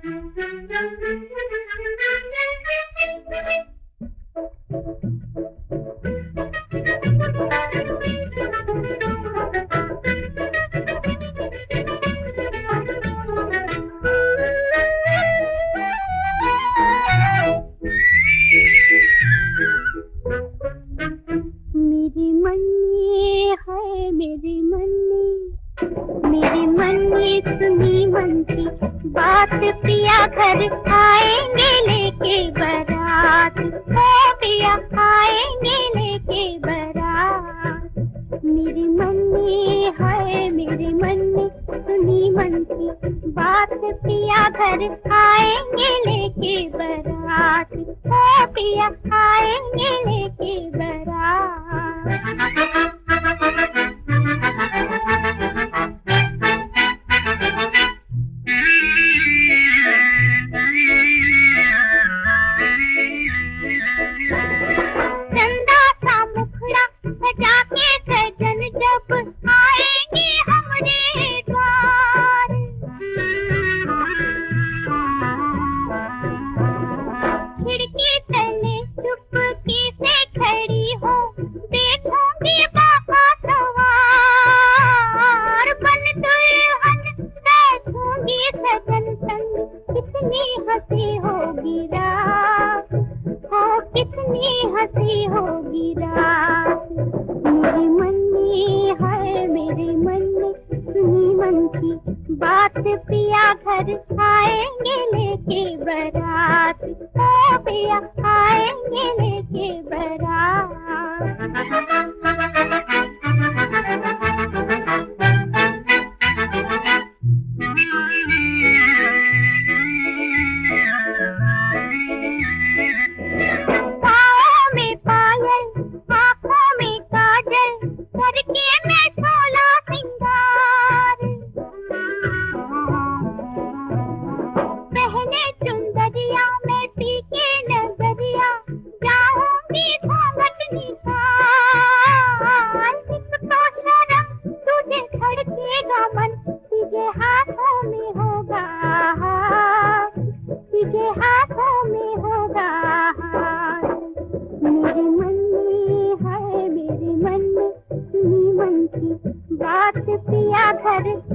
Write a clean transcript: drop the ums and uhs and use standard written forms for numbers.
मेरी मन्नी है मेरी मन्नी सुनी मन की बात, पिया घर आएंगे लेके बारात, ओ पिया आएंगे लेके बारात। मेरी मन्नी है मेरी मन्नी सुनी मन की बात, पिया घर आएंगे लेके बारात, ओ पिया आएंगे लेके बारात। चंदा सा मुखड़ा सजा के सजन जब आएंगे हमरे द्वार, खिड़की तले चुपके से खड़ी हो देखूंगी बाबा सवार, बन दुल्हन बैठूंगी सजन संग, कितनी हंसी होगी रात, हो कितनी हंसी होगी रात। मेरी मन्नी है मेरी मन्नी सुनी मन की बात, पिया घर आएंगे लेके बारात, ओ पिया आएंगे लेके बारात। पाँव में पायल आँखों में काजल करके मैं सोला सिंगार, पहले चुंदरिया में पी के नजरिया जाऊंगी घूंघट निकाल, एक तो शर्म तुझे धड़केगा मन, तुझे हाथों में होगा हाथ, तुझे हाथों में होगा हाथ। मेरी मन्नी है मेरी मन्नी सुनी मन की बात, पिया घर